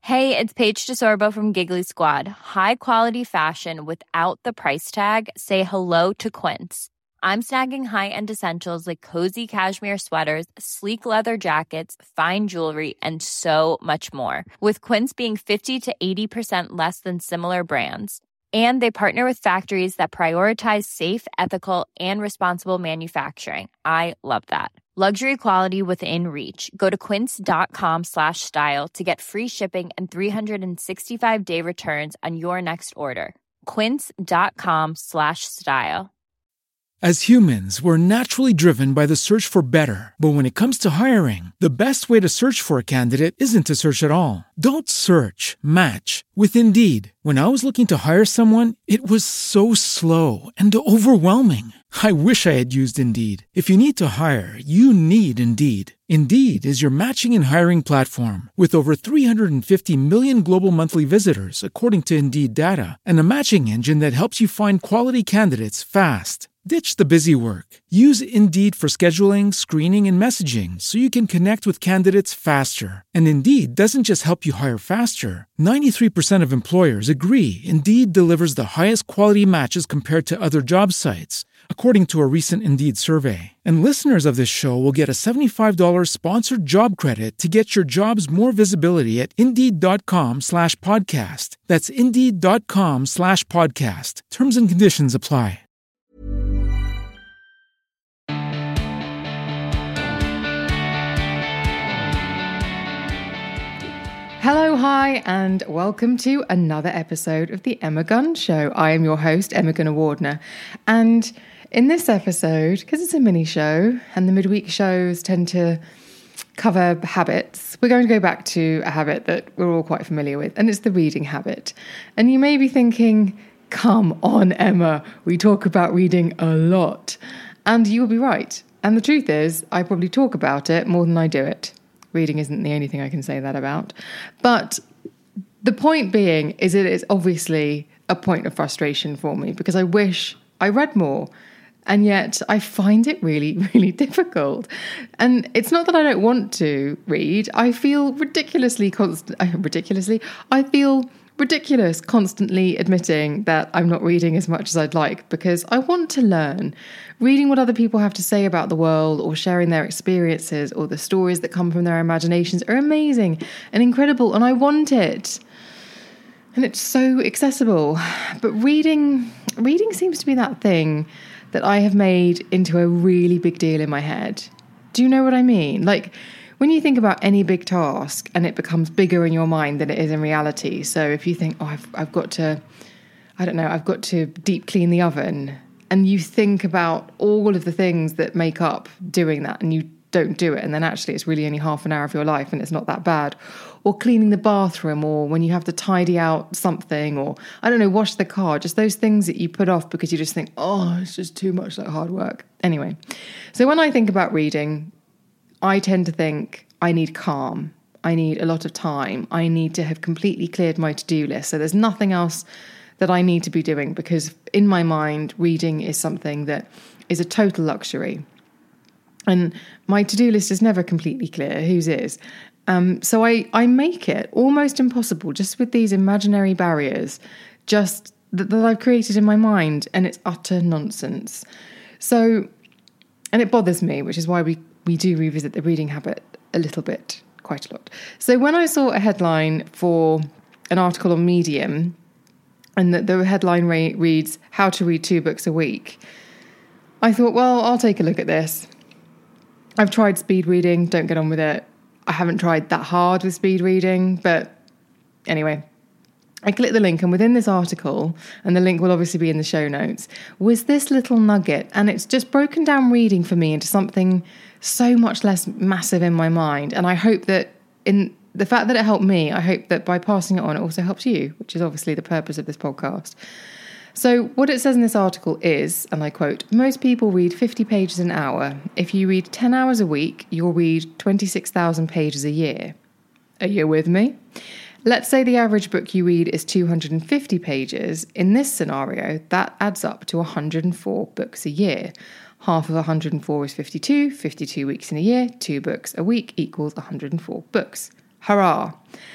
Hey, it's Paige DeSorbo from Giggly Squad. High quality fashion without the price tag. Say hello to Quince. I'm snagging high-end essentials like cozy cashmere sweaters, sleek leather jackets, fine jewelry, and so much more. With Quince being 50 to 80% less than similar brands. And they partner with factories that prioritize safe, ethical, and responsible manufacturing. I love that. Luxury quality within reach. Go to quince.com/style to get free shipping and 365-day returns on your next order. Quince.com/style. As humans, we're naturally driven by the search for better. But when it comes to hiring, the best way to search for a candidate isn't to search at all. Don't search, match with Indeed. When I was looking to hire someone, it was so slow and overwhelming. I wish I had used Indeed. If you need to hire, you need Indeed. Indeed is your matching and hiring platform with over 350 million global monthly visitors, according to Indeed data, and a matching engine that helps you find quality candidates fast. Ditch the busy work. Use Indeed for scheduling, screening, and messaging so you can connect with candidates faster. And Indeed doesn't just help you hire faster. 93% of employers agree Indeed delivers the highest quality matches compared to other job sites, according to a recent Indeed survey. And listeners of this show will get a $75 sponsored job credit to get your jobs more visibility at Indeed.com/podcast. That's Indeed.com/podcast. Terms and conditions apply. Hello, hi, and welcome to another episode of The Emma Gunn Show. I am your host, Emma Gunn-Wardner, and in this episode, because it's a mini show and the midweek shows tend to cover habits, we're going to go back to a habit that we're all quite familiar with, and it's the reading habit. And you may be thinking, come on, Emma, we talk about reading a lot. And you will be right. And the truth is, I probably talk about it more than I do it. Reading isn't the only thing I can say that about. But the point being is it is obviously a point of frustration for me because I wish I read more. And yet I find it really, really difficult. And it's not that I don't want to read. I feel I feel ridiculous constantly admitting that I'm not reading as much as I'd like because I want to learn. Reading what other people have to say about the world or sharing their experiences or the stories that come from their imaginations are amazing and incredible, and I want it. And it's so accessible. But reading seems to be that thing that I have made into a really big deal in my head. Do you know what I mean? Like, when you think about any big task and it becomes bigger in your mind than it is in reality. So if you think, I've got to deep clean the oven, and you think about all of the things that make up doing that and you don't do it, and then actually it's really only half an hour of your life and it's not that bad. Or cleaning the bathroom, or when you have to tidy out something, or wash the car, just those things that you put off because you just think, it's just too much like hard work. Anyway, so when I think about reading, I tend to think I need calm. I need a lot of time. I need to have completely cleared my to-do list. So there's nothing else that I need to be doing because in my mind, reading is something that is a total luxury. And my to-do list is never completely clear. Whose is? So I make it almost impossible just with these imaginary barriers just that I've created in my mind, and it's utter nonsense. So, and it bothers me, which is why we do revisit the reading habit a little bit, quite a lot. So when I saw a headline for an article on Medium, and the headline reads, "How to read 2 books a week," I thought, well, I'll take a look at this. I've tried speed reading, don't get on with it. I haven't tried that hard with speed reading, but anyway, I clicked the link, and within this article, and the link will obviously be in the show notes, was this little nugget, and it's just broken down reading for me into something so much less massive in my mind. And I hope that in the fact that it helped me, I hope that by passing it on, it also helps you, which is obviously the purpose of this podcast. So what it says in this article is, and I quote, "Most people read 50 pages an hour. If you read 10 hours a week, you'll read 26,000 pages a year." Are you with me? Let's say the average book you read is 250 pages. In this scenario, that adds up to 104 books a year. Half of 104 is 52, 52 weeks in a year, 2 books a week equals 104 books. Hurrah!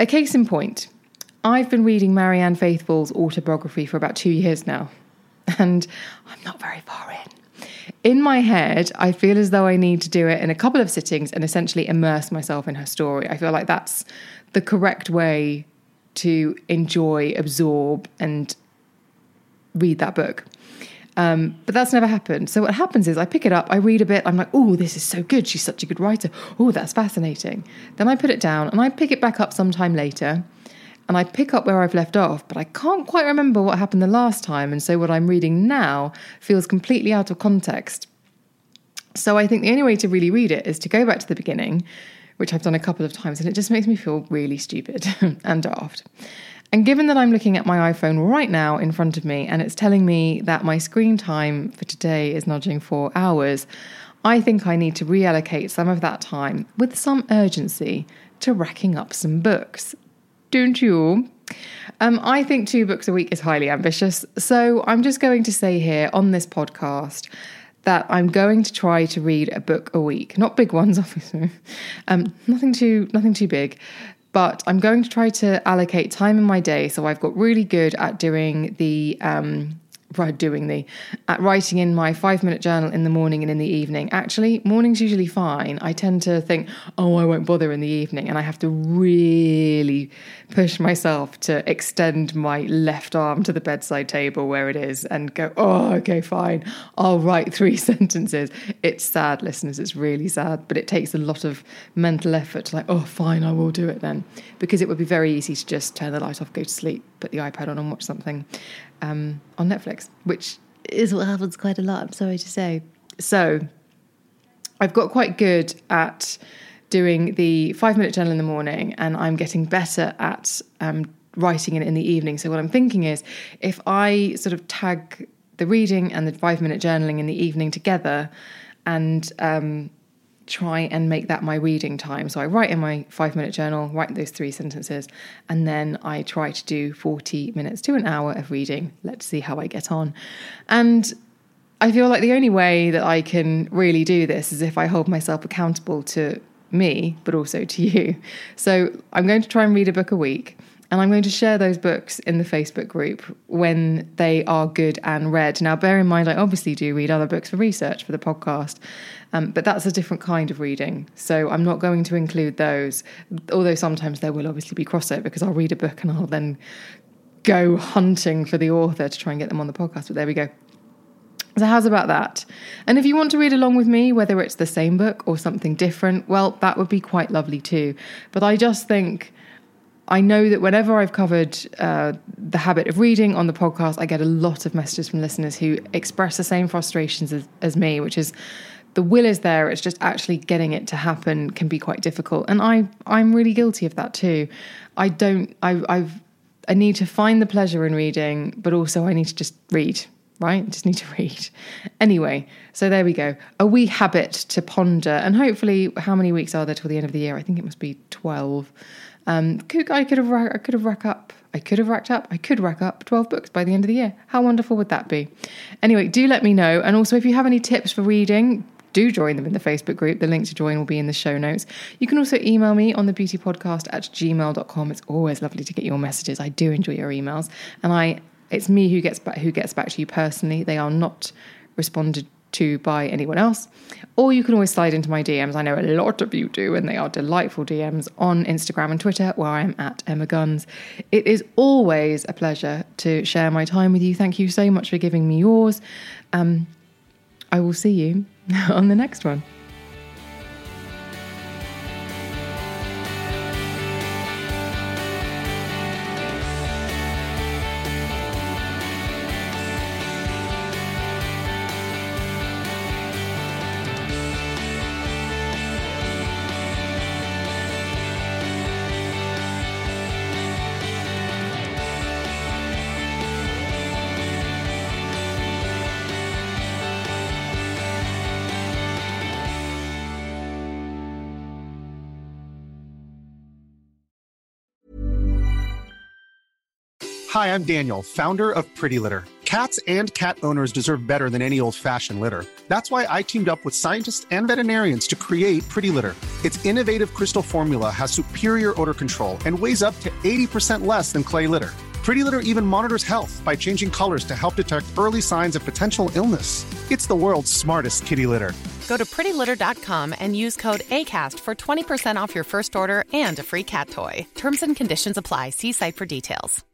a case in point, I've been reading Marianne Faithfull's autobiography for about 2 years now, and I'm not very far in. In my head, I feel as though I need to do it in a couple of sittings and essentially immerse myself in her story. I feel like that's the correct way to enjoy, absorb, and read that book. But that's never happened. So what happens is I pick it up, I read a bit, I'm like, oh, this is so good. She's such a good writer. Oh, that's fascinating. Then I put it down and I pick it back up sometime later and I pick up where I've left off, but I can't quite remember what happened the last time. And so what I'm reading now feels completely out of context. So I think the only way to really read it is to go back to the beginning, which I've done a couple of times, and it just makes me feel really stupid and daft. And given that I'm looking at my iPhone right now in front of me and it's telling me that my screen time for today is nudging 4 hours, I think I need to reallocate some of that time with some urgency to racking up some books. Don't you? I think 2 books a week is highly ambitious. So I'm just going to say here on this podcast that I'm going to try to read a book a week. Not big ones, obviously. Nothing too big. But I'm going to try to allocate time in my day. So I've got really good at doing writing in my 5-minute journal in the morning and in the evening. Actually, morning's usually fine. I tend to think, oh, I won't bother in the evening. And I have to really push myself to extend my left arm to the bedside table where it is and go, oh, okay, fine. I'll write 3 sentences. It's sad, listeners. It's really sad. But it takes a lot of mental effort to oh, fine, I will do it then. Because it would be very easy to just turn the light off, go to sleep, put the iPad on and watch something on Netflix, which is what happens quite a lot, I'm sorry to say. So I've got quite good at doing the 5-minute journal in the morning, and I'm getting better at writing it in the evening. So what I'm thinking is, if I sort of tag the reading and the 5-minute journaling in the evening together and try and make that my reading time. So I write in my 5-minute journal, write those 3 sentences, and then I try to do 40 minutes to an hour of reading. Let's see how I get on. And I feel like the only way that I can really do this is if I hold myself accountable to me, but also to you. So I'm going to try and read a book a week. And I'm going to share those books in the Facebook group when they are good and read. Now, bear in mind, I obviously do read other books for research for the podcast, but that's a different kind of reading. So I'm not going to include those, although sometimes there will obviously be crossover because I'll read a book and I'll then go hunting for the author to try and get them on the podcast. But there we go. So how's about that? And if you want to read along with me, whether it's the same book or something different, well, that would be quite lovely too. But I just think, I know that whenever I've covered the habit of reading on the podcast, I get a lot of messages from listeners who express the same frustrations as me, which is the will is there. It's just actually getting it to happen can be quite difficult. And I'm really guilty of that too. I need to find the pleasure in reading, but also I need to just read, right? I just need to read. Anyway, so there we go. A wee habit to ponder. And hopefully, how many weeks are there till the end of the year? I think it must be 12. I could rack up 12 books by the end of the year. How wonderful would that be? Anyway, do let me know. And also, if you have any tips for reading, do join them in the Facebook group. The link to join will be in the show notes. You can also email me on thebeautypodcast@gmail.com. It's always lovely to get your messages. I do enjoy your emails. And it's me who gets back to you personally. They are not responded to by anyone else. Or you can always slide into my DMs. I know a lot of you do, and they are delightful DMs on Instagram and Twitter, where I am at Emma Guns. It is always a pleasure to share my time with you. Thank you so much for giving me yours. I will see you on the next one. Hi, I'm Daniel, founder of Pretty Litter. Cats and cat owners deserve better than any old-fashioned litter. That's why I teamed up with scientists and veterinarians to create Pretty Litter. Its innovative crystal formula has superior odor control and weighs up to 80% less than clay litter. Pretty Litter even monitors health by changing colors to help detect early signs of potential illness. It's the world's smartest kitty litter. Go to prettylitter.com and use code ACAST for 20% off your first order and a free cat toy. Terms and conditions apply. See site for details.